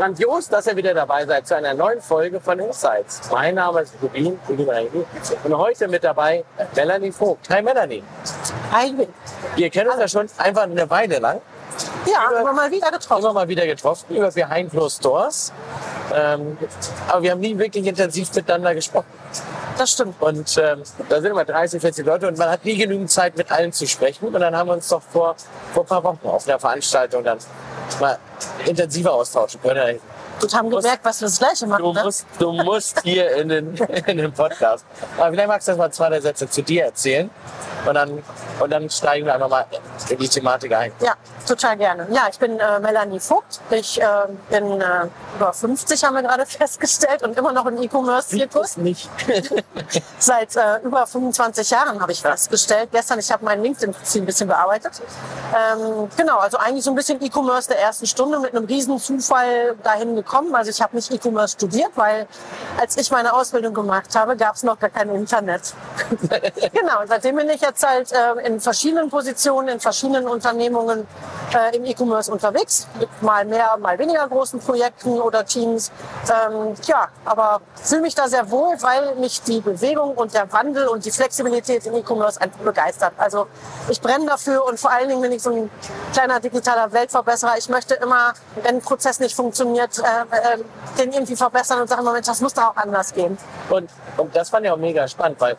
Grandios, dass ihr wieder dabei seid zu einer neuen Folge von Insights. Mein Name ist Rubin und heute mit dabei Melanie Vogt. Hi Melanie. Hi. Wir kennen uns ja schon einfach eine Weile lang. Ja, immer mal wieder getroffen. Über Behind Closed Doors. Aber wir haben nie wirklich intensiv miteinander gesprochen. Das stimmt. Und da sind immer 30, 40 Leute und man hat nie genügend Zeit, mit allen zu sprechen. Und dann haben wir uns doch vor ein paar Wochen auf einer Veranstaltung dann mal intensiver austauschen können. Und haben gemerkt, was wir das Gleiche machen. Du musst hier in den Podcast. Aber vielleicht magst du erst mal 2, 3 Sätze zu dir erzählen. Und dann steigen wir einfach mal in die Thematik ein. Ja, total gerne. Ja, ich bin Melanie Vogt. Ich bin über 50, haben wir gerade festgestellt, und immer noch im E-Commerce-Zirkus. Nicht. Seit über 25 Jahren habe ich festgestellt. Gestern, ich habe mein LinkedIn-Profil ein bisschen bearbeitet. Genau, also eigentlich so ein bisschen E-Commerce der ersten Stunde mit einem riesen Zufall dahin gekommen. Also ich habe nicht E-Commerce studiert, weil als ich meine Ausbildung gemacht habe, gab es noch gar kein Internet. Genau, und seitdem bin ich jetzt halt in verschiedenen Positionen, in verschiedenen Unternehmungen im E-Commerce unterwegs, mit mal mehr, mal weniger großen Projekten oder Teams. Ja, aber fühle mich da sehr wohl, weil mich die Bewegung und der Wandel und die Flexibilität im E-Commerce einfach begeistert. Also ich brenne dafür und vor allen Dingen bin ich so ein kleiner digitaler Weltverbesserer. Ich möchte immer, wenn ein Prozess nicht funktioniert, den irgendwie verbessern und sagen, Moment, das muss da auch anders gehen. Und das fand ich auch mega spannend, weil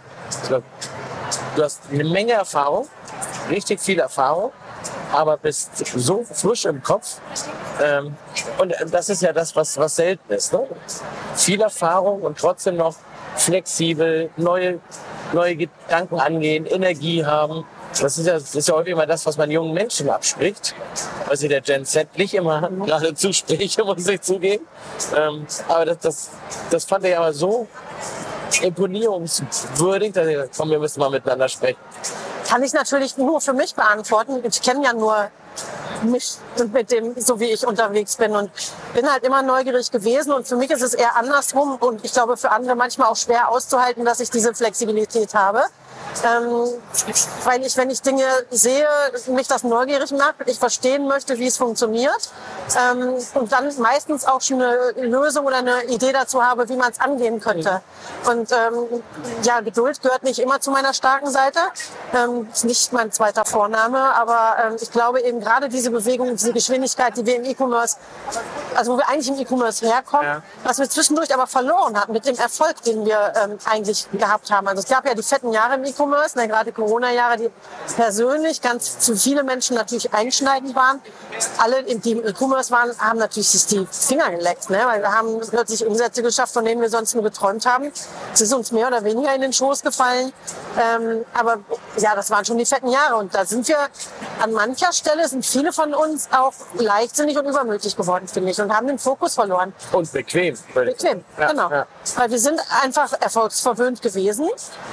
du hast eine Menge Erfahrung, richtig viel Erfahrung, aber bist so frisch im Kopf. Und das ist ja das, was selten ist. Ne? Viel Erfahrung und trotzdem noch flexibel, neue Gedanken angehen, Energie haben. Das ist ja häufig immer das, was man jungen Menschen abspricht. Was ich der Gen Z nicht immer gerade zuspreche, muss ich zugeben. Aber das fand ich aber so imponierungswürdig, dass ich gesagt, komm, wir müssen mal miteinander sprechen. Kann ich natürlich nur für mich beantworten. Ich kenne ja nur mich mit dem, so wie ich unterwegs bin, und bin halt immer neugierig gewesen, und für mich ist es eher andersrum, und ich glaube für andere manchmal auch schwer auszuhalten, dass ich diese Flexibilität habe. Weil ich, wenn ich Dinge sehe, mich das neugierig macht, ich verstehen möchte, wie es funktioniert, und dann meistens auch schon eine Lösung oder eine Idee dazu habe, wie man es angehen könnte. Und ja, Geduld gehört nicht immer zu meiner starken Seite, ist nicht mein zweiter Vorname, aber ich glaube eben gerade diese Bewegung, diese Geschwindigkeit, die wir im E-Commerce, also wo wir eigentlich im E-Commerce herkommen, ja, was wir zwischendurch aber verloren hatten mit dem Erfolg, den wir eigentlich gehabt haben. Also es gab ja die fetten Jahre im E-Commerce, gerade Corona-Jahre, die persönlich ganz für viele Menschen natürlich einschneidend waren. Alle, die im E-Commerce waren, haben natürlich sich die Finger geleckt, ne? Weil wir haben plötzlich Umsätze geschafft, von denen wir sonst nur geträumt haben. Es ist uns mehr oder weniger in den Schoß gefallen. Aber ja, das waren schon die fetten Jahre, und da sind wir an mancher Stelle, sind viele von uns auch leichtsinnig und übermütig geworden, finde ich, und haben den Fokus verloren. Und bequem. Bequem, ja, genau. Ja. Weil wir sind einfach erfolgsverwöhnt gewesen.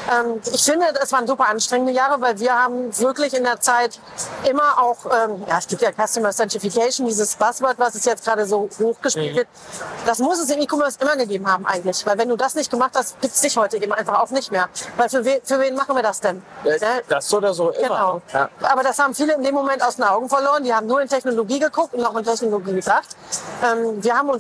Ich finde, es waren super anstrengende Jahre, weil wir haben wirklich in der Zeit immer auch, ja, es gibt ja Customer Certification, dieses Buzzword, was es jetzt gerade so hochgespielt wird. Das muss es im E-Commerce immer gegeben haben eigentlich, weil wenn du das nicht gemacht hast, gibt's dich heute eben einfach auch nicht mehr. Weil für wen machen wir das denn? Das oder so immer. Genau. Ja. Aber das haben viele in dem Moment aus den Augen verloren. Die haben nur in Technologie geguckt und auch in Technologie gedacht. Wir haben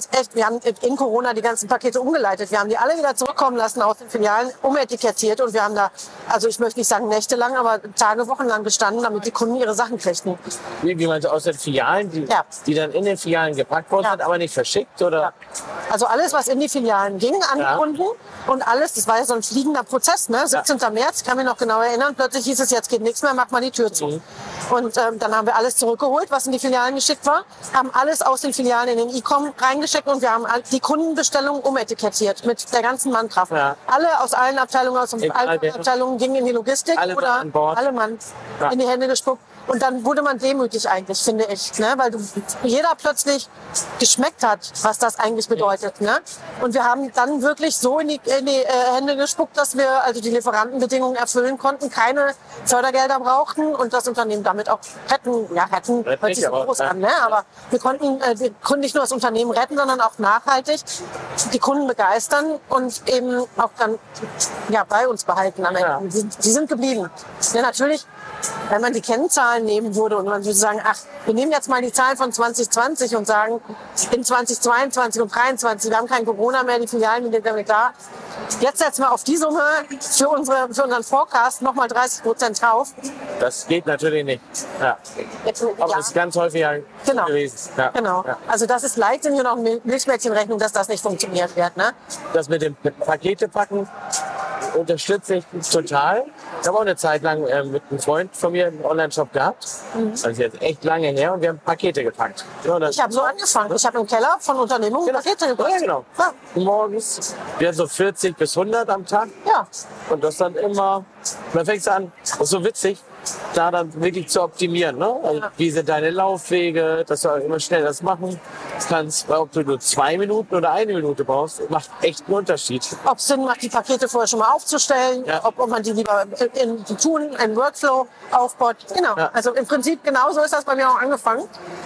in Corona die ganzen Pakete umgeleitet. Wir haben die alle wieder zurückkommen lassen aus den Filialen, umetikettiert, und wir haben da, also ich möchte nicht sagen nächtelang, aber Tage, Wochen lang gestanden, damit die Kunden ihre Sachen kriegten. Wie meinst du, aus den Filialen, die dann in den Filialen gepackt worden sind, aber nicht verschickt? Oder? Ja. Also alles, was in die Filialen ging an Kunden, und alles, das war ja so ein fliegender Prozess, ne? 17. März, ich kann mich noch genau erinnern, plötzlich hieß es, jetzt geht nichts mehr, mach mal die Tür zu. Und dann haben wir alles zurückgeholt, was in die Filialen geschickt war, haben alles aus den Filialen in den E-Com reingeschickt, und wir haben die Kundenbestellungen umetikettiert mit der ganzen Mannkraft. Ja. Alle aus allen Abteilungen, aus allen Abteilungen gingen in die Logistik, alle Mann in die Hände gespuckt. Und dann wurde man demütig eigentlich, finde ich, ne? Weil jeder plötzlich geschmeckt hat, was das eigentlich bedeutet. Ne? Und wir haben dann wirklich so in die Hände gespuckt, dass wir also die Lieferantenbedingungen erfüllen konnten, keine Fördergelder brauchten und das Unternehmen damit auch retten. Ja, retten hört sich so groß an, ne? Aber wir konnten nicht nur das Unternehmen retten, sondern auch nachhaltig die Kunden begeistern und eben auch dann bei uns behalten am Ende. Die sind geblieben. Ja, natürlich wenn man die Kennzahlen nehmen würde und man würde sagen, ach, wir nehmen jetzt mal die Zahlen von 2020 und sagen, in 2022 und 2023, wir haben kein Corona mehr, die Filialen sind damit da. Jetzt setzen wir auf die Summe für unseren Forecast nochmal 30% drauf. Das geht natürlich nicht. Ja. Aber das ist ganz häufig genau. gewesen. Ja. Genau. Ja. Also das ist leichtsinnig und auch eine Milchmädchenrechnung, dass das nicht funktioniert wird. Ne? Das mit dem Paketepacken unterstütze ich total. Ich habe auch eine Zeit lang mit einem Freund von mir einen Online-Shop gehabt. Das ist jetzt echt lange her und wir haben Pakete gepackt. Ja, ich habe so angefangen. Ich habe im Keller von Unternehmungen Pakete gepackt. Ja, genau. Ja. Morgens, wir hatten so 40 bis 100 am Tag. Ja. Und das dann immer, dann fängst du an, das ist so witzig, da dann wirklich zu optimieren. Ne? Also, wie sind deine Laufwege, dass du auch immer schnell das machen kannst. Weil ob du nur 2 Minuten oder 1 Minute brauchst, macht echt einen Unterschied. Ob es Sinn macht, die Pakete vorher schon mal aufzustellen, ob man die lieber in Workflow aufbaut. Genau, also im Prinzip genauso ist das bei mir auch angefangen.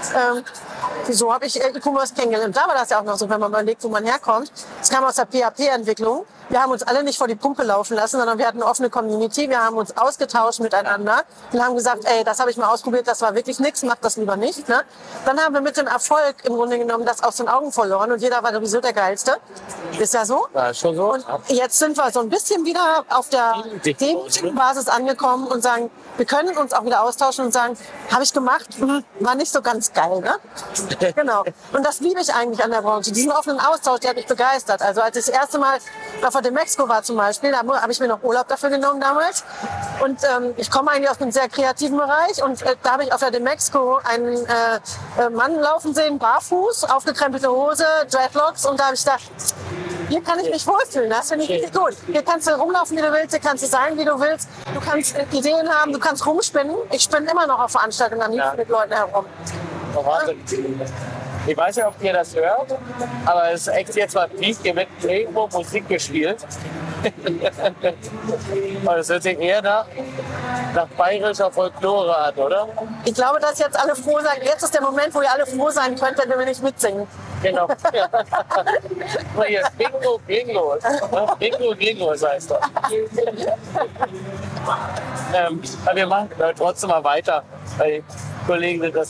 Wieso habe ich E-Commerce kennengelernt? Da war das ja auch noch so, wenn man überlegt, wo man herkommt. Es kam aus der PHP-Entwicklung. Wir haben uns alle nicht vor die Pumpe laufen lassen, sondern wir hatten eine offene Community. Wir haben uns ausgetauscht miteinander und haben gesagt, ey, das habe ich mal ausprobiert, das war wirklich nichts, mach das lieber nicht. Ne? Dann haben wir mit dem Erfolg im Grunde genommen das aus den Augen verloren und jeder war sowieso der Geilste. Ist ja so. Ja, schon so. Und jetzt sind wir so ein bisschen wieder auf der demütigen Basis angekommen und sagen, wir können uns auch wieder austauschen und sagen, habe ich gemacht, war nicht so ganz geil. Ne? Genau. Und das liebe ich eigentlich an der Branche. Diesen offenen Austausch, der hat mich begeistert. Also als ich das erste Mal auf der Demexco war zum Beispiel, da habe ich mir noch Urlaub dafür genommen damals. Und ich komme eigentlich aus einem sehr kreativen Bereich. Und da habe ich auf der Demexco einen Mann laufen sehen, barfuß, aufgekrempelte Hose, Dreadlocks. Und da habe ich gedacht, hier kann ich mich wohlfühlen. Das finde ich richtig gut. Hier kannst du rumlaufen, wie du willst. Hier kannst du sein, wie du willst. Du kannst Ideen haben, du kannst rumspinnen. Ich spinne immer noch auf Veranstaltungen am liebsten mit Leuten herum. Ich weiß ja, ob ihr das hört, aber es ist echt jetzt mal Peak, hier wird irgendwo Musik gespielt. Und es hört sich eher nach bayerischer Folklore an, oder? Ich glaube, dass jetzt alle froh sein. Jetzt ist der Moment, wo ihr alle froh sein könnt, wenn wir nicht mitsingen. Genau. Hier, Bingo, Bingo. Bingo, Bingo, heißt das. Aber wir machen trotzdem mal weiter, weil die Kollegen das.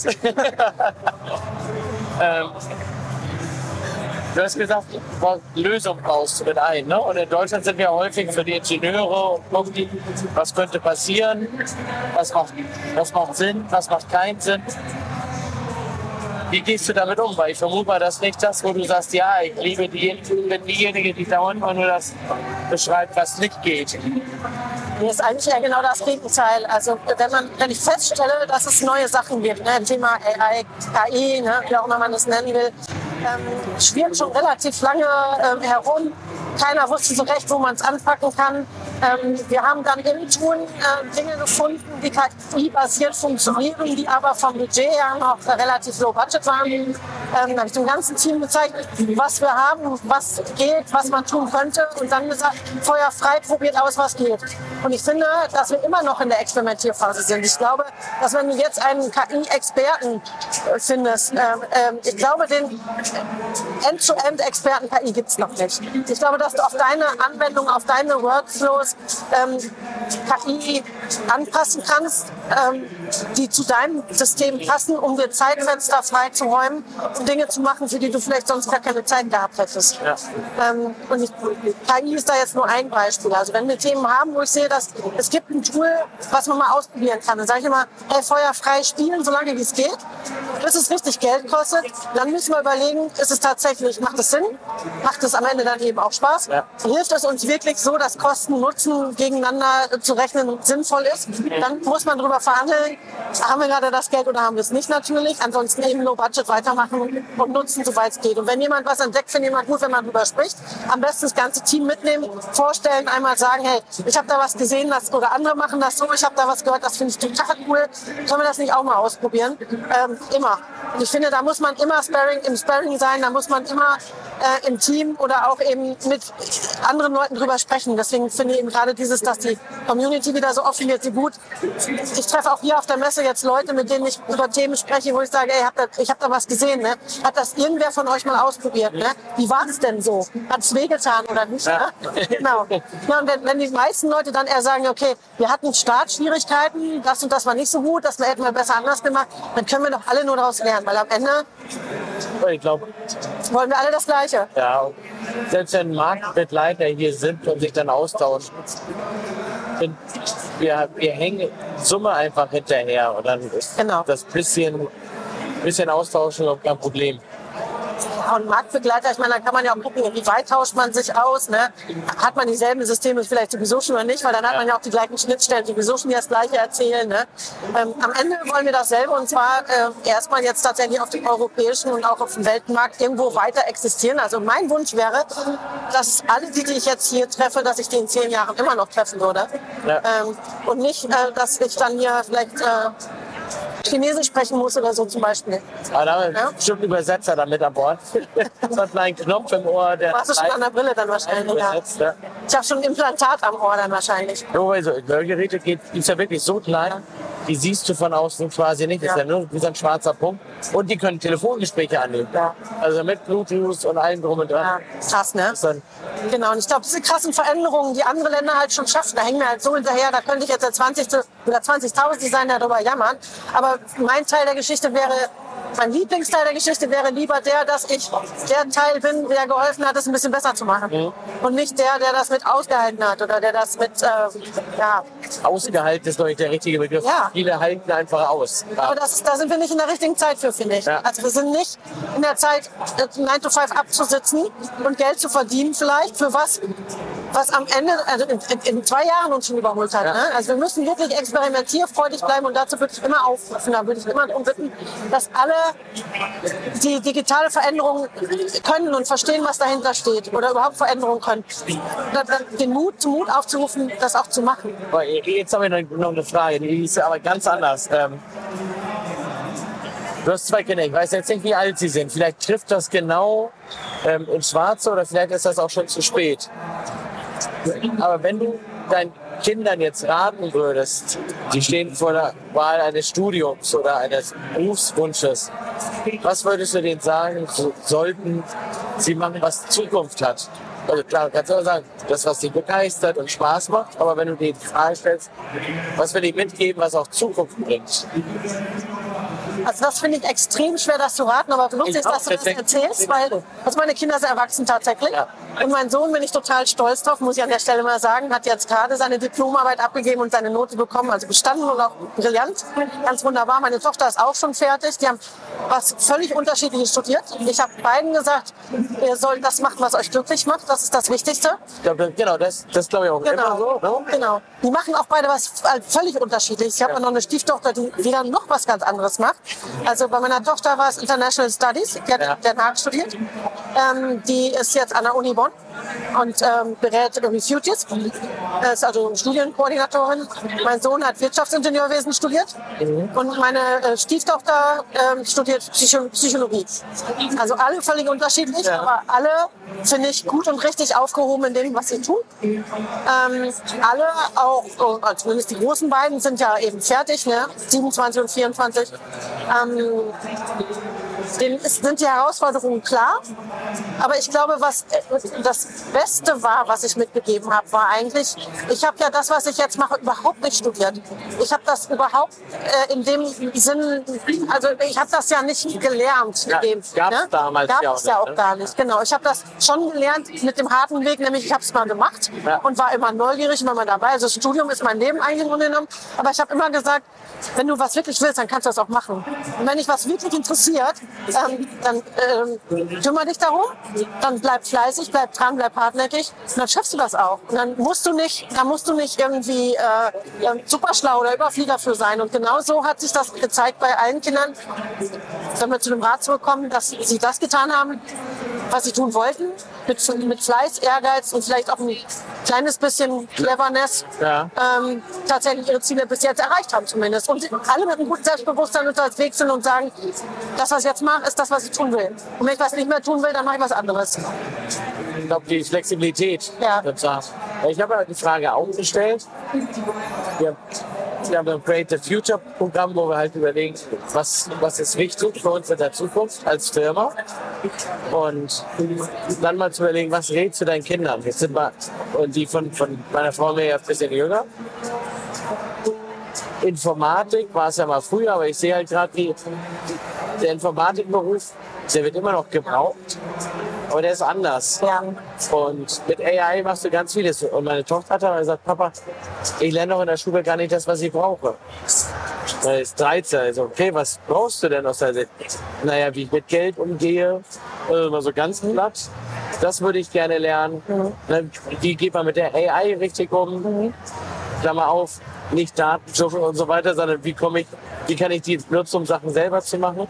Du hast gesagt, Lösung brauchst du mit ein. Ne? Und in Deutschland sind wir häufig für die Ingenieure und gucken, was könnte passieren, was macht Sinn, was macht keinen Sinn. Wie gehst du damit um? Weil ich vermute mal, das ist nicht das, wo du sagst, ja, ich liebe diejenige, die dauernd mal nur das beschreibt, was nicht geht. Mir ist eigentlich ja genau das Gegenteil. Also wenn ich feststelle, dass es neue Sachen gibt, ne, Thema AI, KI, ne, wie auch immer man das nennen will, schwirrt schon relativ lange herum. Keiner wusste so recht, wo man es anpacken kann. Wir haben dann im Tun Dinge gefunden, die KI-basiert funktionieren, die aber vom Budget her noch relativ low budget waren. Da habe ich dem ganzen Team gezeigt, was wir haben, was geht, was man tun könnte und dann gesagt, Feuer frei, probiert aus, was geht. Und ich finde, dass wir immer noch in der Experimentierphase sind. Ich glaube, dass wenn du jetzt einen KI-Experten findest, ich glaube, den End-to-End-Experten KI gibt es noch nicht. Ich glaube, dass du auf deine Anwendung, auf deine Workflows KI anpassen kannst, die zu deinem System passen, um dir Zeitfenster freizuräumen und Dinge zu machen, für die du vielleicht sonst gar keine Zeit gehabt hättest. Ja. Und KI ist da jetzt nur ein Beispiel. Also wenn wir Themen haben, wo ich sehe, dass es gibt ein Tool, was man mal ausprobieren kann, dann sage ich immer, hey, feuerfrei spielen, solange wie es geht, bis es richtig Geld kostet, dann müssen wir überlegen, ist es tatsächlich, macht es Sinn? Macht es am Ende dann eben auch Spaß? Ja. Hilft es uns wirklich so, dass Kosten-Nutzen gegeneinander zu rechnen sinnvoll ist? Dann muss man darüber verhandeln, haben wir gerade das Geld oder haben wir es nicht natürlich. Ansonsten eben Low Budget weitermachen und nutzen, soweit es geht. Und wenn jemand was entdeckt, finde ich immer gut, wenn man darüber spricht. Am besten das ganze Team mitnehmen, vorstellen, einmal sagen, hey, ich habe da was gesehen, oder andere machen das so, ich habe da was gehört, das finde ich total cool. Können wir das nicht auch mal ausprobieren? Immer. Und ich finde, da muss man immer im Sparring sein, da muss man immer im Team oder auch eben mit anderen Leuten drüber sprechen. Deswegen finde ich eben gerade dieses, dass die Community wieder so offen wird, so gut. Ich treffe auch hier auf der Messe jetzt Leute, mit denen ich über Themen spreche, wo ich sage, ey, ich hab da was gesehen. Ne? Hat das irgendwer von euch mal ausprobiert? Ne? Wie war es denn so? Hat es wehgetan oder nicht? Ja. Ne? Genau. Ja, und wenn die meisten Leute dann eher sagen, okay, wir hatten Startschwierigkeiten, das und das war nicht so gut, das hätten wir besser anders gemacht, dann können wir doch alle nur daraus lernen, weil am Ende Ich glaube, wollen wir alle das Gleiche. ja, selbst wenn Marktbegleiter hier sind und sich dann austauschen, wir hängen in Summe einfach hinterher und dann ist Genau. das bisschen austauschen überhaupt kein Problem. Und Marktbegleiter, ich meine, da kann man ja auch gucken, wie weit tauscht man sich aus. Ne? Hat man dieselben Systeme vielleicht sowieso schon oder nicht, weil dann hat man ja auch die gleichen Schnittstellen sowieso schon, die das Gleiche erzählen. Ne? Am Ende wollen wir dasselbe und zwar erstmal jetzt tatsächlich auf dem europäischen und auch auf dem Weltmarkt irgendwo weiter existieren. Also mein Wunsch wäre, dass alle die ich jetzt hier treffe, dass ich die in 10 Jahren immer noch treffen würde. Ja. Und nicht, dass ich dann hier vielleicht Chinesisch sprechen muss oder so zum Beispiel. Aber da haben wir bestimmt einen Übersetzer da mit an Bord. So einen kleinen Knopf im Ohr. Der Hast du schon an der Brille dann wahrscheinlich? Ja. übersetzt, ja. Ich habe schon ein Implantat am Ohr dann wahrscheinlich. Wobei so Hörgeräte ist ja wirklich so klein, die siehst du von außen quasi nicht. Das ist ja nur wie so ein schwarzer Punkt. Und die können Telefongespräche annehmen. Ja. Also mit Bluetooth und allem drum und dran. Ja, krass, ne? Das ist dann, Genau, und ich glaube, diese krassen Veränderungen, die andere Länder halt schon schaffen, da hängen wir halt so hinterher, da könnte ich jetzt der 20. oder 20.000 sein, der darüber jammern. Aber mein Teil der Geschichte wäre, mein Lieblingsteil der Geschichte wäre lieber der, dass ich der Teil bin, der geholfen hat, es ein bisschen besser zu machen. Mhm. Und nicht der das mit ausgehalten hat oder der das mit, ausgehalten ist, glaube ich, der richtige Begriff. Ja. Viele halten einfach aus. Ja. Aber da sind wir nicht in der richtigen Zeit für, finde ich. Ja. Also wir sind nicht in der Zeit, 9 to 5 abzusitzen und Geld zu verdienen vielleicht für was am Ende, also in 2 Jahren uns schon überholt hat. Ja. Ne? Also wir müssen wirklich experimentierfreudig bleiben und dazu würde ich immer aufrufen. Da würde ich immer darum bitten, dass alle die digitale Veränderung können und verstehen, was dahinter steht oder überhaupt Veränderungen können. Den Mut aufzurufen, das auch zu machen. Aber jetzt habe ich noch eine Frage, die ist aber ganz anders. Du hast 2 Kinder, ich weiß jetzt nicht, wie alt sie sind. Vielleicht trifft das genau ins Schwarze oder vielleicht ist das auch schon zu spät. Aber wenn du deinen Kindern jetzt raten würdest, die stehen vor der Wahl eines Studiums oder eines Berufswunsches, was würdest du denen sagen, sollten sie machen, was Zukunft hat? Also klar, kannst du auch sagen, das, was dich begeistert und Spaß macht, aber wenn du dir die Frage stellst, was will ich mitgeben, was auch Zukunft bringt? Also das finde ich extrem schwer, das zu raten, aber lustig ist, dass du das erzählst, weil also meine Kinder sind erwachsen tatsächlich. Ja. Und mein Sohn, bin ich total stolz drauf, muss ich an der Stelle mal sagen, hat jetzt gerade seine Diplomarbeit abgegeben und seine Note bekommen, also bestanden und auch brillant, ganz wunderbar. Meine Tochter ist auch schon fertig, die haben was völlig Unterschiedliches studiert. Ich habe beiden gesagt, ihr sollt das machen, was euch glücklich macht, das ist das Wichtigste. Ich glaube, genau, das glaube ich auch immer so. Ne? Genau. Die machen auch beide was völlig unterschiedliches. Ich habe noch eine Stieftochter, die wieder noch was ganz anderes macht. Also bei meiner Tochter war es International Studies, die hat Den Haag studiert. Die ist jetzt an der Uni Bonn und berät Refugees. Ist also Studienkoordinatorin. Mein Sohn hat Wirtschaftsingenieurwesen studiert und meine Stieftochter studiert Psychologie. Also alle völlig unterschiedlich, aber alle, finde ich, gut und richtig aufgehoben in dem, was sie tun. Alle auch, zumindest die großen beiden, sind ja eben fertig, ne? 27 und 24. Denen sind die Herausforderungen klar. Aber ich glaube, was das Beste war, was ich mitgegeben habe, war eigentlich, ich habe ja das, was ich jetzt mache, überhaupt nicht studiert. Ich habe das überhaupt in dem Sinn, also ich habe das ja nicht gelernt. Gab es damals gab es ja auch gar nicht. Genau, ich habe das schon gelernt mit dem harten Weg, nämlich ich habe es mal gemacht und war immer neugierig und war immer dabei. Also das Studium ist mein Leben eigentlich genommen. Aber ich habe immer gesagt, wenn du was wirklich willst, dann kannst du das auch machen. Und wenn dich was wirklich interessiert, dann kümmere dich darum, dann bleib fleißig, bleib dran, bleib hartnäckig und dann schaffst du das auch. Und dann musst du nicht irgendwie super schlau oder Überflieger für sein. Und genau so hat sich das gezeigt bei allen Kindern, wenn wir zu dem Rat zurückkommen, dass sie das getan haben, was sie tun wollten, mit Fleiß, Ehrgeiz und vielleicht auch ein kleines bisschen Cleverness, tatsächlich ihre Ziele bis jetzt erreicht haben zumindest. Und alle mit einem guten Selbstbewusstsein unterwegs sind und sagen, das, was ich jetzt mache, ist das, was ich tun will. Und wenn ich was nicht mehr tun will, dann mache ich was anderes. Ich glaube, die Flexibilität. Ja. Ich habe ja die Frage auch gestellt. Wir haben ein Create the Future Programm, wo wir halt überlegen, was ist wichtig für uns in der Zukunft als Firma. Und dann mal zu überlegen, was rätst du deinen Kindern? Jetzt sind wir, und die von meiner Frau mir ja ein bisschen jünger. Informatik war es ja mal früher, aber ich sehe halt gerade, der Informatikberuf, der wird immer noch gebraucht, aber der ist anders. Ja. Und mit AI machst du ganz vieles. Und meine Tochter hat aber gesagt, Papa, ich lerne doch in der Schule gar nicht das, was ich brauche. Da ist 13. Also, okay, was brauchst du denn aus der Sicht? Naja, wie ich mit Geld umgehe, mal so ganz platt. Das würde ich gerne lernen. Wie geht man mit der AI richtig um? Klammer auf, nicht Datenschutz und so weiter, sondern wie kann ich die nutzen, um Sachen selber zu machen?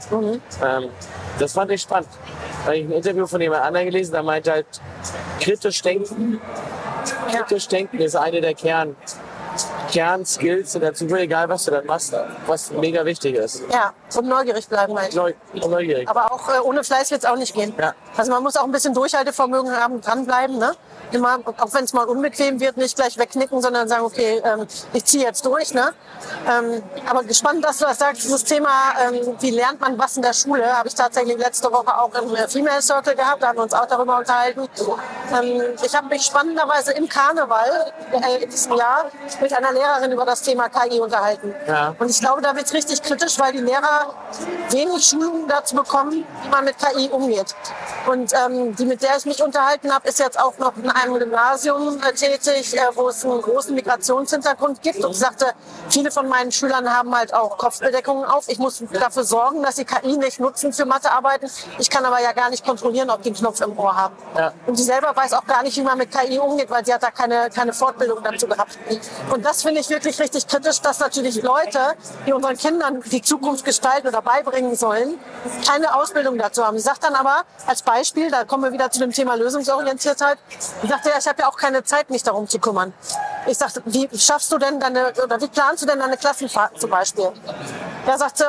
Das fand ich spannend. Weil ich ein Interview von jemand anderem gelesen, der meinte halt, kritisch denken. Kritisch denken ist eine der Kernskills in der Zukunft, egal was du dann machst, was mega wichtig ist. Ja, und neugierig bleiben halt. Neugierig. Aber auch ohne Fleiß wird es auch nicht gehen. Ja. Also man muss auch ein bisschen Durchhaltevermögen haben, dranbleiben, ne? Immer, auch wenn es mal unbequem wird, nicht gleich wegknicken, sondern sagen, okay, ich ziehe jetzt durch. Ne? Aber gespannt, dass du das sagst, dieses Thema, wie lernt man was in der Schule, habe ich tatsächlich letzte Woche auch im Female Circle gehabt, da haben wir uns auch darüber unterhalten. Ich habe mich spannenderweise im Karneval in diesem Jahr mit einer Lehrerin über das Thema KI unterhalten. Ja. Und ich glaube, da wird es richtig kritisch, weil die Lehrer wenig Schulungen dazu bekommen, wie man mit KI umgeht. Und die, mit der ich mich unterhalten habe, ist jetzt auch noch in einem Gymnasium tätig, wo es einen großen Migrationshintergrund gibt. Und ich sagte, viele von meinen Schülern haben halt auch Kopfbedeckungen auf. Ich muss dafür sorgen, dass sie KI nicht nutzen für Mathearbeiten. Ich kann aber ja gar nicht kontrollieren, ob die einen Knopf im Ohr haben. Ja. Und sie selber weiß auch gar nicht, wie man mit KI umgeht, weil sie hat da keine Fortbildung dazu gehabt. Und das finde ich wirklich richtig kritisch, dass natürlich Leute, die unseren Kindern die Zukunft gestalten oder beibringen sollen, keine Ausbildung dazu haben. Sie sagt dann aber als Beispiel, da kommen wir wieder zu dem Thema Lösungsorientiertheit, sie sagte, ja, ich habe ja auch keine Zeit, mich darum zu kümmern. Ich sagte, wie schaffst du denn wie planst du denn deine Klassenfahrt zum Beispiel? Er sagte,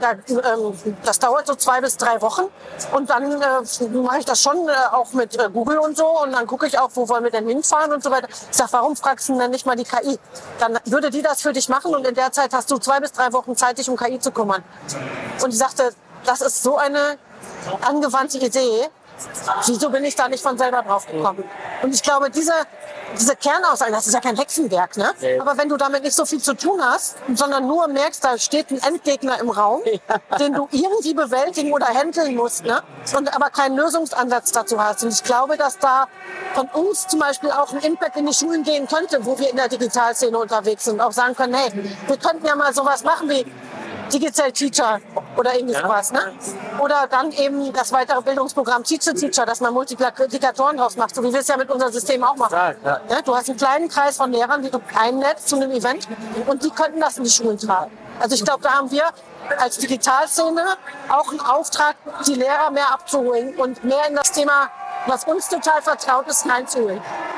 das dauert so 2 bis 3 Wochen und dann mache ich das schon auch mit Google und so und dann gucke ich auch, wo wollen wir denn hinfahren und so weiter. Ich sage, warum fragst du denn nicht mal die KI? Dann würde die das für dich machen und in der Zeit hast du 2 bis 3 Wochen Zeit, dich um KI zu kümmern. Und ich sagte, das ist so eine angewandte Idee. Wieso bin ich da nicht von selber drauf gekommen? Und ich glaube, diese Kernaussage, das ist ja kein Hexenwerk, ne? Ja. Aber wenn du damit nicht so viel zu tun hast, sondern nur merkst, da steht ein Endgegner im Raum, den du irgendwie bewältigen oder handeln musst, ne? Und aber keinen Lösungsansatz dazu hast. Und ich glaube, dass da von uns zum Beispiel auch ein Impact in die Schulen gehen könnte, wo wir in der Digitalszene unterwegs sind. Auch sagen können, hey, wir könnten ja mal sowas machen wie Digital Teacher oder irgendwie sowas, ne? Oder dann eben das weitere Bildungsprogramm Teach the Teacher, dass man Multiplikatoren draus macht, so wie wir es ja mit unserem System auch machen. Ja. Ja, du hast einen kleinen Kreis von Lehrern, die du einnetzt zu einem Event und die könnten das in die Schulen tragen. Also ich glaube, da haben wir als Digitalszene auch einen Auftrag, die Lehrer mehr abzuholen und mehr in das Thema, was uns total vertraut ist, hineinzuholen.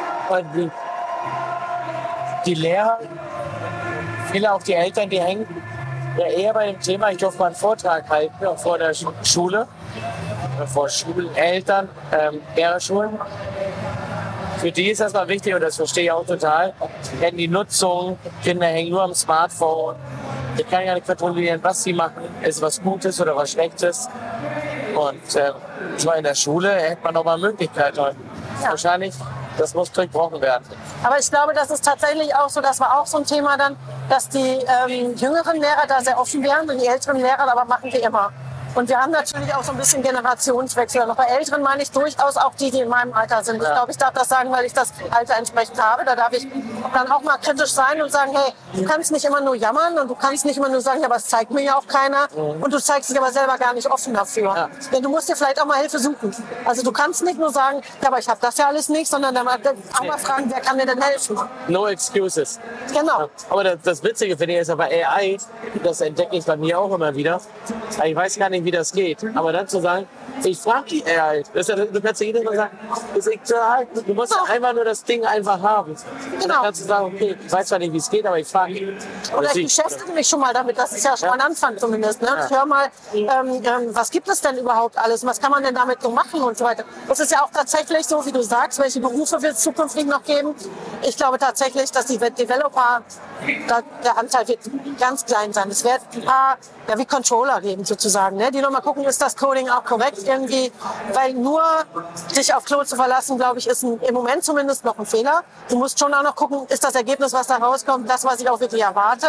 Die Lehrer, viele auch die Eltern, die hängen ja eher bei dem Thema, ich durfte mal einen Vortrag halten vor der Schule, vor Schuleltern, Lehrerschulen. Für die ist das mal wichtig und das verstehe ich auch total. Handy-Nutzung, Kinder hängen nur am Smartphone. Ich kann ja nicht kontrollieren, was sie machen, ist was Gutes oder was Schlechtes. Und zwar in der Schule hätte man noch mal Möglichkeiten. Ja. Wahrscheinlich, das muss durchbrochen werden. Aber ich glaube, das ist tatsächlich auch so, das war auch so ein Thema dann, dass die jüngeren Lehrer da sehr offen wären und die älteren Lehrer aber machen wie immer. Und wir haben natürlich auch so ein bisschen Generationswechsel. Aber bei Älteren meine ich durchaus auch die in meinem Alter sind. Ich glaube, ich darf das sagen, weil ich das Alter entsprechend habe. Da darf ich dann auch mal kritisch sein und sagen, hey, du kannst nicht immer nur jammern und du kannst nicht immer nur sagen, ja, aber es zeigt mir ja auch keiner. Und du zeigst dich aber selber gar nicht offen dafür. Ja. Denn du musst dir vielleicht auch mal Hilfe suchen. Also du kannst nicht nur sagen, ja, aber ich habe das ja alles nicht, sondern dann auch mal fragen, wer kann mir denn helfen? No excuses. Genau. Ja, aber das Witzige finde ich ist aber AI, das entdecke ich bei mir auch immer wieder. Ich weiß gar nicht, wie das geht. Aber dann zu sagen, ich frage die AI. Du kannst ja jedes Mal sagen, das ist egal. Du musst ja einfach nur das Ding einfach haben. Und Genau. dann kannst du sagen, okay, ich weiß zwar nicht, wie es geht, aber ich frage. Oder ich beschäftige mich schon mal damit, das ist ja schon mal ein Anfang zumindest. Ne? Ich höre mal, was gibt es denn überhaupt alles? Was kann man denn damit so machen und so weiter? Das ist ja auch tatsächlich so, wie du sagst, welche Berufe wird es zukünftig noch geben? Ich glaube tatsächlich, dass die Developer, der Anteil wird ganz klein sein. Es wird ein paar, ja, wie Controller geben sozusagen, ne? Die nochmal gucken, ist das Coding auch korrekt irgendwie? Weil nur sich auf Claude zu verlassen, glaube ich, ist im Moment zumindest noch ein Fehler. Du musst schon auch noch gucken, ist das Ergebnis, was da rauskommt, das, was ich auch wirklich erwarte.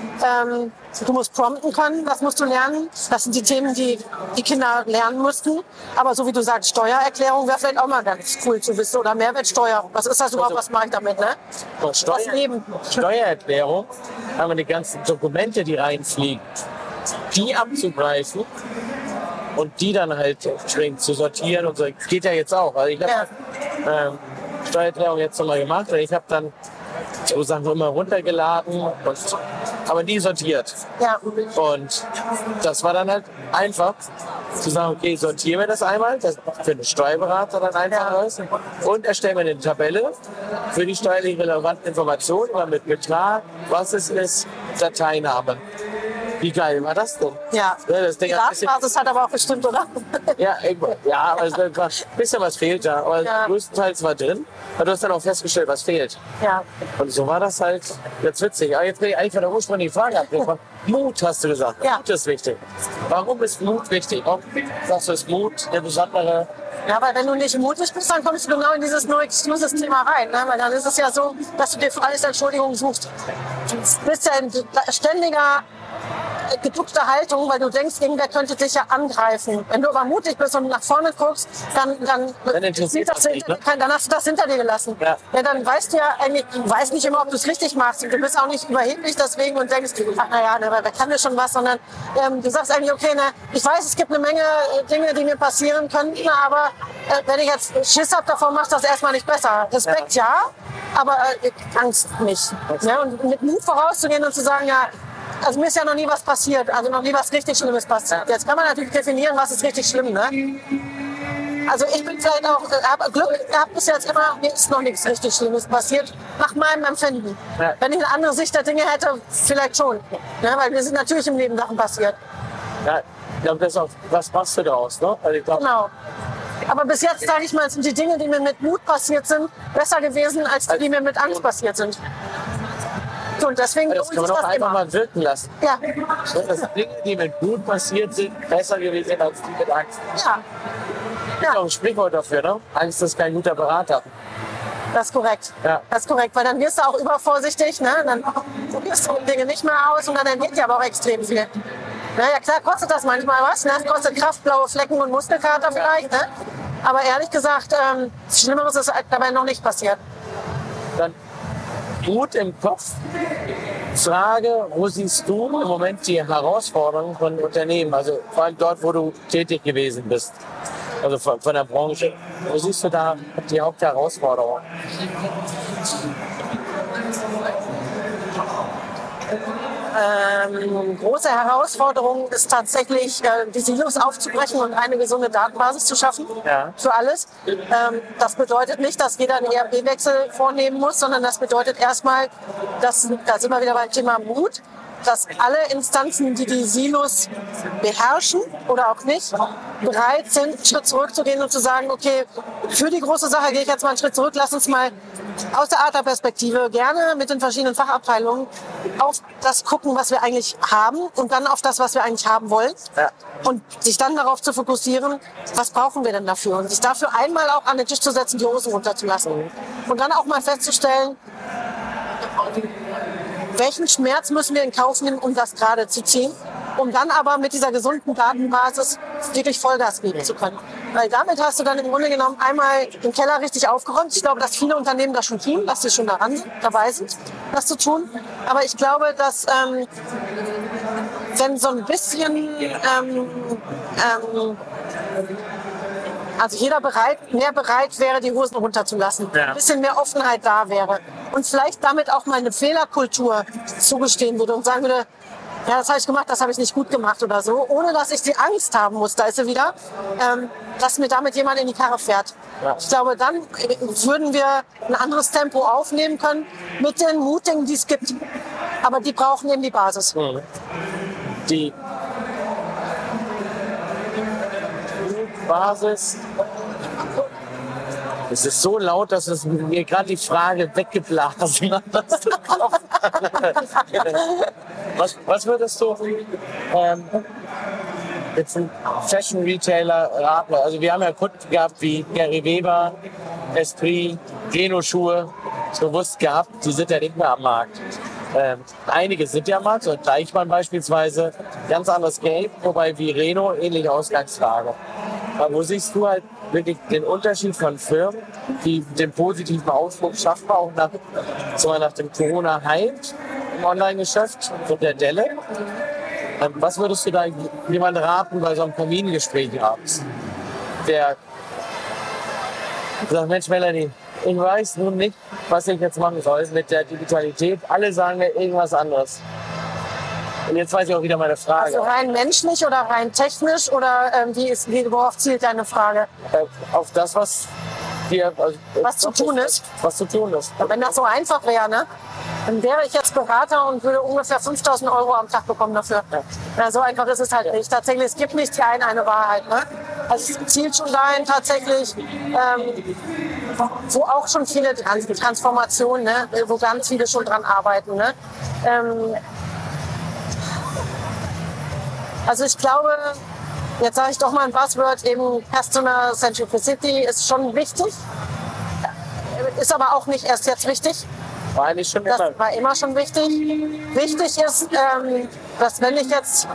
Du musst prompten können, das musst du lernen. Das sind die Themen, die die Kinder lernen mussten. Aber so wie du sagst, Steuererklärung wäre vielleicht auch mal ganz cool zu wissen. Oder Mehrwertsteuer. Was ist das überhaupt, was mache ich damit? Ne? Steuererklärung haben wir die ganzen Dokumente, die reinfliegen, die abzugreifen und die dann halt entsprechend zu sortieren und so. Das geht ja jetzt auch. Also ich habe Steuererklärung jetzt nochmal gemacht und ich habe dann so Sachen immer runtergeladen, aber nie sortiert. Ja. Und das war dann halt einfach zu sagen, okay, sortieren wir das einmal, das für den Steuerberater dann einfach ist, und erstellen wir eine Tabelle für die steuerlich relevanten Informationen, immer mit Betrag, was es ist, Dateiname. Wie geil war das denn? Ja, das Ding die Datenbasis hat aber auch bestimmt, oder? ja, aber es war ein bisschen was fehlt da, aber größtenteils war drin. Aber du hast dann auch festgestellt, was fehlt. Ja. Und so war das halt jetzt witzig. Aber jetzt bin ich eigentlich von der ursprünglichen Frage abgekommen. Mut hast du gesagt. Ja. Mut ist wichtig. Warum ist Mut wichtig? Warum sagst du, ist Mut eine besondere? Ja, weil wenn du nicht mutig bist, dann kommst du genau in dieses No-Excuses-Thema rein. Ne? Weil dann ist es ja so, dass du dir für alles Entschuldigungen suchst. Du bist ja ein ständiger geduckte Haltung, weil du denkst, irgendwer könnte dich ja angreifen. Wenn du aber mutig bist und nach vorne guckst, dann interessiert das nicht, ne? dann hast du das hinter dir gelassen. Ja, dann weißt du ja eigentlich, du weißt nicht immer, ob du es richtig machst. Und du bist auch nicht überheblich deswegen und denkst, ach naja, wer kann mir schon was, sondern du sagst eigentlich, okay, ich weiß, es gibt eine Menge Dinge, die mir passieren könnten, aber wenn ich jetzt Schiss habe davor, macht das erstmal nicht besser. Respekt ja, aber Angst nicht. Ja, und mit Mut vorauszugehen und zu sagen, ja, also mir ist ja noch nie was passiert, also noch nie was richtig Schlimmes passiert. Jetzt kann man natürlich definieren, was ist richtig schlimm, ne? Also ich bin vielleicht auch, habe Glück gehabt bis jetzt immer, mir ist noch nichts richtig Schlimmes passiert, nach meinem Empfinden. Ja. Wenn ich eine andere Sicht der Dinge hätte, vielleicht schon. Ne? Weil mir sind natürlich im Leben Sachen passiert. Ja, ich glaube, das ist auch, was machst du daraus, ne? Also ich glaub, genau. Aber bis jetzt, sage ich mal, sind die Dinge, die mir mit Mut passiert sind, besser gewesen, als die mir mit Angst passiert sind. Und deswegen das kann man auch einfach mal wirken lassen. Ja. Dass Dinge, die mit Mut passiert sind, besser gewesen als die mit Angst. Ja. Das ist auch ein Sprichwort dafür, ne? Angst ist kein guter Berater. Das ist korrekt. Ja. Das ist korrekt, weil dann wirst du auch übervorsichtig, ne? Dann probierst du Dinge nicht mehr aus und dann entgeht dir aber auch extrem viel. Ja, klar kostet das manchmal was, ne? Kostet Kraft, blaue Flecken und Muskelkater vielleicht, ne? Aber ehrlich gesagt, Schlimmeres ist dabei noch nicht passiert. Dann Mut im Kopf. Frage, wo siehst du im Moment die Herausforderungen von Unternehmen, also vor allem dort, wo du tätig gewesen bist, also von der Branche. Wo siehst du da die Hauptherausforderung? Große Herausforderung ist tatsächlich, die Silos aufzubrechen und eine gesunde Datenbasis zu schaffen für alles. Das bedeutet nicht, dass jeder einen ERP-Wechsel vornehmen muss, sondern das bedeutet erstmal, da sind wir wieder beim Thema Mut, dass alle Instanzen, die die Silos beherrschen oder auch nicht, bereit sind, einen Schritt zurückzugehen und zu sagen, okay, für die große Sache gehe ich jetzt mal einen Schritt zurück, lass uns mal aus der Adler-Perspektive gerne mit den verschiedenen Fachabteilungen auf das gucken, was wir eigentlich haben und dann auf das, was wir eigentlich haben wollen. Ja. Und sich dann darauf zu fokussieren, was brauchen wir denn dafür? Und sich dafür einmal auch an den Tisch zu setzen, die Hosen runterzulassen. Und dann auch mal festzustellen, welchen Schmerz müssen wir in Kauf nehmen, um das gerade zu ziehen? um dann aber mit dieser gesunden Datenbasis wirklich Vollgas geben zu können. Weil damit hast du dann im Grunde genommen einmal den Keller richtig aufgeräumt. Ich glaube, dass viele Unternehmen das schon tun, dass sie schon dabei sind, das zu tun. Aber ich glaube, dass wenn so ein bisschen also jeder mehr bereit wäre, die Hosen runterzulassen, ein bisschen mehr Offenheit da wäre und vielleicht damit auch mal eine Fehlerkultur zugestehen würde und sagen würde, ja, das habe ich gemacht, das habe ich nicht gut gemacht oder so, ohne dass ich die Angst haben muss, da ist sie wieder, dass mir damit jemand in die Karre fährt. Ja. Ich glaube, dann würden wir ein anderes Tempo aufnehmen können mit den Mutigen, die es gibt. Aber die brauchen eben die Basis. Die Basis. Es ist so laut, dass es mir gerade die Frage weggeblasen hat. Was würdest du jetzt ein Fashion Retailer raten? Also wir haben ja Kunden gehabt wie Gary Weber, Esprit, Reno-Schuhe, bewusst gehabt, die sind ja nicht mehr am Markt. Einige sind ja am Markt, so Deichmann beispielsweise, ganz anderes Game, wobei wie Reno ähnliche Ausgangslage. Aber wo siehst du halt wirklich den Unterschied von Firmen, die den positiven Ausflug schaffen, auch nach dem Corona-Hype im Online-Geschäft und der Delle? Was würdest du da jemandem raten bei so einem Termingespräch abends? Der sagt, Mensch Melanie, ich weiß nun nicht, was ich jetzt machen soll mit der Digitalität. Alle sagen mir irgendwas anderes. Und jetzt weiß ich auch wieder meine Frage. Also rein menschlich oder rein technisch oder worauf zielt deine Frage? Auf das, was hier, was zu tun ist. Was zu tun ist. Wenn das so einfach wäre, ne? Dann wäre ich jetzt Berater und würde ungefähr 5.000 € am Tag bekommen dafür. Ja, so einfach ist es halt nicht. Tatsächlich, es gibt nicht die eine Wahrheit. Ne? Also es zielt schon dahin tatsächlich, wo auch schon viele Transformationen, ne? Wo ganz viele schon dran arbeiten. Ne? Also ich glaube, jetzt sage ich doch mal ein Buzzword, eben Customer Centricity ist schon wichtig, ist aber auch nicht erst jetzt wichtig. War eigentlich schon immer. Das war immer schon wichtig. Wichtig ist, dass wenn ich jetzt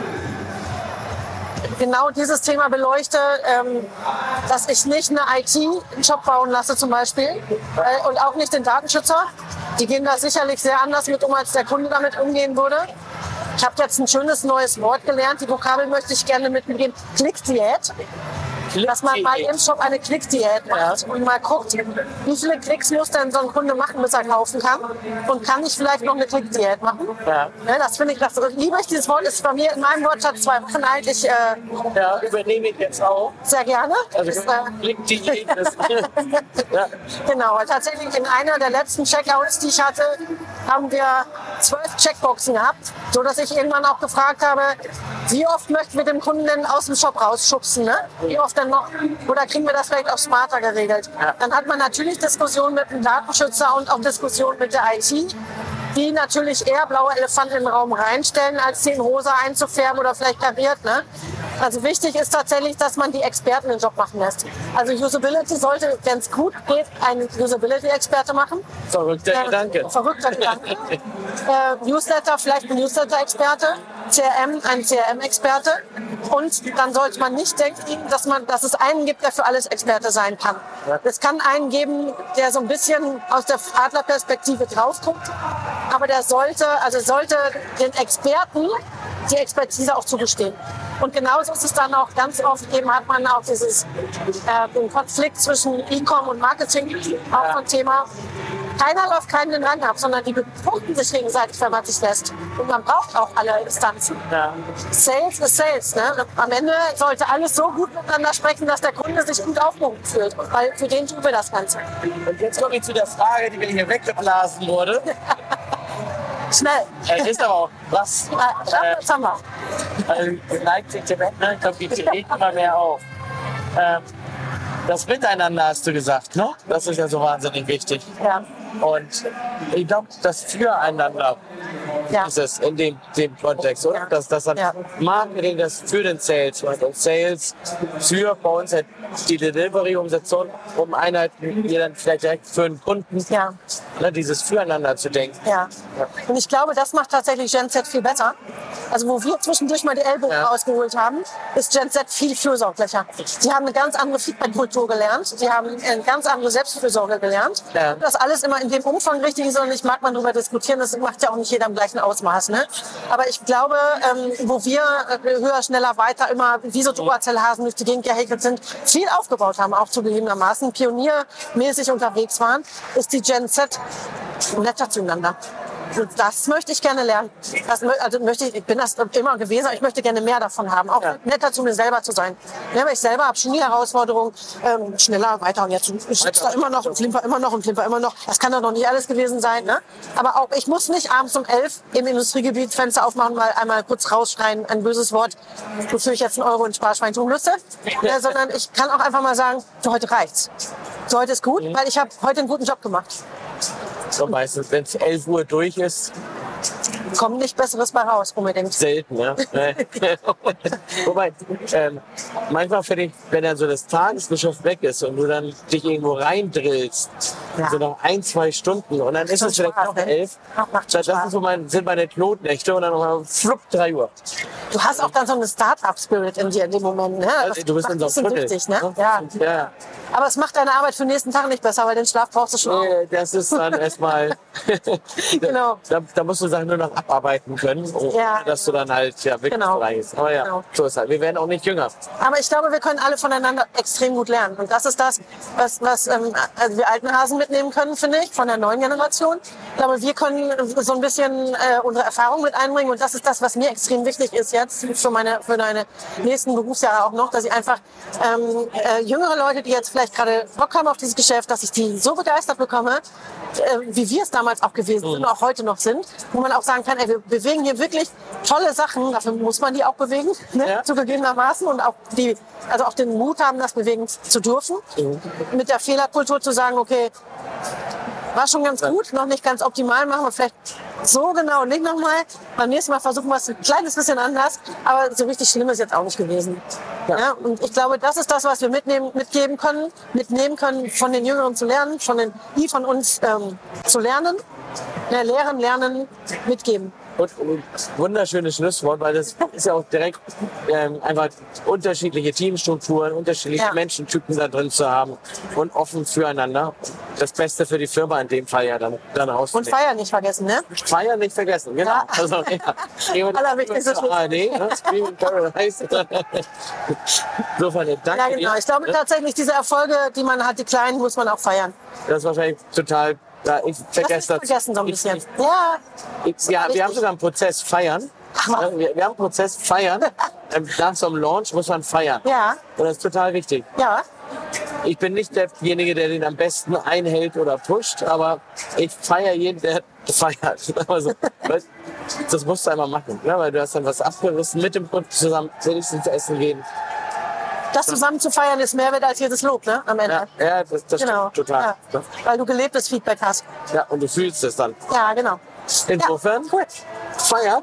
genau dieses Thema beleuchte, dass ich nicht eine IT einen Job bauen lasse zum Beispiel und auch nicht den Datenschützer. Die gehen da sicherlich sehr anders mit um, als der Kunde damit umgehen würde. Ich habe jetzt ein schönes neues Wort gelernt, die Vokabel möchte ich gerne mitgeben, Klickdiät. Dass man mal im Shop eine Klickdiät macht und mal guckt, wie viele Klicks muss denn so ein Kunde machen, bis er kaufen kann und kann ich vielleicht noch eine Klickdiät machen. Ja. Ja, das finde ich, das liebe ich, dieses Wort ist bei mir in meinem Wortschatz 2 Wochen alt. Ja, übernehme ich jetzt auch. Sehr gerne. Also Klickdiät ist ja. Genau, tatsächlich in einer der letzten Checkouts, die ich hatte, haben wir 12 Checkboxen gehabt, so dass ich irgendwann auch gefragt habe, wie oft möchten wir den Kunden denn aus dem Shop rausschubsen, ne? Wie oft denn noch? Oder kriegen wir das vielleicht auch smarter geregelt? Ja. Dann hat man natürlich Diskussionen mit dem Datenschützer und auch Diskussionen mit der IT, die natürlich eher blaue Elefanten in den Raum reinstellen, als sie in rosa einzufärben oder vielleicht kariert. Ne? Also wichtig ist tatsächlich, dass man die Experten den Job machen lässt. Also Usability sollte, wenn es gut geht, ein Usability-Experte machen. Verrückter Gedanke. Verrückter Gedanke. Newsletter, vielleicht ein Newsletter-Experte. CRM, ein CRM-Experte. Und dann sollte man nicht denken, dass es einen gibt, der für alles Experte sein kann. Ja. Es kann einen geben, der so ein bisschen aus der Adlerperspektive drauf guckt, aber der sollte den Experten die Expertise auch zugestehen. Und genauso ist es dann auch ganz oft, eben hat man auch den Konflikt zwischen E-Com und Marketing, auch so ein Thema. Keiner läuft keinen den Rang ab, sondern die befruchten sich gegenseitig, wenn man sich lässt. Und man braucht auch alle Instanzen. Ja. Sales ist Sales. Ne? Am Ende sollte alles so gut miteinander sprechen, dass der Kunde sich gut aufgehoben fühlt. Weil für den tun wir das Ganze. Und jetzt komme ich zu der Frage, die mir hier weggeblasen wurde. Schnell. Ist aber auch was. Jetzt haben wir. Also neigt sich dem Ende, kommt die Theorie immer mehr auf. Das Miteinander hast du gesagt, ne? Das ist ja so wahnsinnig wichtig. Ja. Und ich glaube, das Füreinander ist es in dem Kontext, oder? Ja. Dass das Marketing, das für den Sales und Sales für bei uns die Delivery-Umsetzung Einheiten, die dann vielleicht direkt für den Kunden Ne, dieses Füreinander zu denken. Ja. Und ich glaube, das macht tatsächlich Gen Z viel besser. Also wo wir zwischendurch mal die Ellbogen ausgeholt haben, ist Gen Z viel fürsorglicher. Sie haben eine ganz andere Feedback-Kultur gelernt. Sie haben eine ganz andere Selbstfürsorge gelernt. Ja. Das alles immer in dem Umfang richtig ist und ich mag man darüber diskutieren. Das macht ja auch nicht jeder im gleichen Ausmaß. Ne? Aber ich glaube, wo wir höher, schneller, weiter immer wie so Duracell-Hasen durch die Gegend gehäkelt sind, viel aufgebaut haben, auch zugegebenermaßen, pioniermäßig unterwegs waren, ist die Gen Z netter zueinander. Und das möchte ich gerne lernen. Ich bin das immer gewesen, aber ich möchte gerne mehr davon haben. Auch netter zu mir selber zu sein. Ja, weil ich selber habe schon die Herausforderung, schneller, weiter. Und jetzt sitzt da immer noch und klimper immer noch und klimper immer noch. Das kann doch noch nicht alles gewesen sein. Ne? Aber auch ich muss nicht abends um 11 im Industriegebiet Fenster aufmachen, mal einmal kurz rausschreien, ein böses Wort, wofür ich jetzt 1 Euro in Sparschwein tun müsste. Ja, sondern ich kann auch einfach mal sagen, so heute reicht's. So heute ist gut, weil ich habe heute einen guten Job gemacht. So meistens, wenn es 11 Uhr durch ist, kommt nicht Besseres bei raus, unbedingt. selten, ja. Wobei, manchmal finde ich, wenn dann so das Tagesgeschäft weg ist und du dann dich irgendwo reindrillst, so noch 1, 2 Stunden und dann ist es vielleicht noch 11, das ist so sind meine Knotnächte und dann nochmal flupp 3 Uhr. Du hast auch dann so eine Start-up-Spirit in dir in dem Moment. Ne? Das Du bist in so einem Tunnel. wichtig, ne? Ja. Aber es macht deine Arbeit für den nächsten Tag nicht besser, weil den Schlaf brauchst du schon. Nee, das ist dann erstmal, Genau. da musst du Sachen nur noch abarbeiten können, dass du dann halt wirklich frei bist. Aber ja, so ist halt. Wir werden auch nicht jünger. Aber ich glaube, wir können alle voneinander extrem gut lernen. Und das ist das, was also wir alten Hasen mitnehmen können, finde ich, von der neuen Generation. Ich glaube, wir können so ein bisschen unsere Erfahrung mit einbringen. Und das ist das, was mir extrem wichtig ist jetzt für meine nächsten Berufsjahre auch noch, dass ich einfach jüngere Leute, die jetzt vielleicht gerade Bock haben auf dieses Geschäft, dass ich die so begeistert bekomme, wie wir es damals auch gewesen sind und auch heute noch sind, wo man auch sagen kann, ey, wir bewegen hier wirklich tolle Sachen, dafür muss man die auch bewegen, ne? Zugegebenermaßen und auch auch den Mut haben, das bewegen zu dürfen. Mit der Fehlerkultur zu sagen, okay, war schon ganz gut, noch nicht ganz optimal, machen wir vielleicht so genau nicht nochmal. Beim nächsten Mal versuchen wir es ein kleines bisschen anders, aber so richtig schlimm ist jetzt auch nicht gewesen. Ja, und ich glaube, das ist das, was wir mitnehmen können, von den Jüngeren zu lernen, die von uns zu lernen, lernen, mitgeben. Und wunderschönes Schlusswort, weil das ist ja auch direkt einfach unterschiedliche Teamstrukturen, unterschiedliche Menschentypen da drin zu haben und offen füreinander. Das Beste für die Firma in dem Fall ja dann rauszunehmen. Und Feiern nicht vergessen, ne? Feiern nicht vergessen, genau. Ja. Also, Allerwichtigste ARD, ne? Screaming Paradise. Insofern, danke Ja, genau. dir. Ich glaube tatsächlich, diese Erfolge, die man hat, die kleinen, muss man auch feiern. Das ist wahrscheinlich total. Ja, ich vergesse das. Vergessen so ein bisschen. Wir haben sogar einen Prozess feiern. Wir haben einen Prozess feiern. Nach so einem Launch muss man feiern. Ja. Und das ist total wichtig. Ja. Ich bin nicht derjenige, der den am besten einhält oder pusht, aber ich feiere jeden, der feiert. Also, das musst du einmal machen, ne? Weil du hast dann was abgerissen, mit dem Kunden zusammen wenigstens essen gehen. Das zusammen zu feiern ist mehr wert als jedes Lob, ne? Am Ende. Ja, das stimmt total. Ja. Weil du gelebtes Feedback hast. Ja, und du fühlst es dann. Ja, genau. Insofern, feiert.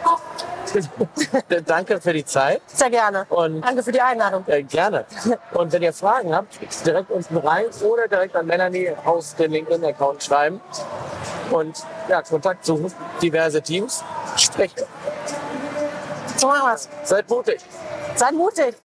Danke für die Zeit. Sehr gerne. Und danke für die Einladung. Gerne. Und wenn ihr Fragen habt, direkt unten rein oder direkt an Melanie aus dem LinkedIn-Account schreiben. Und Kontakt suchen, diverse Teams, sprechen. So machen wir's. Seid mutig. Seid mutig.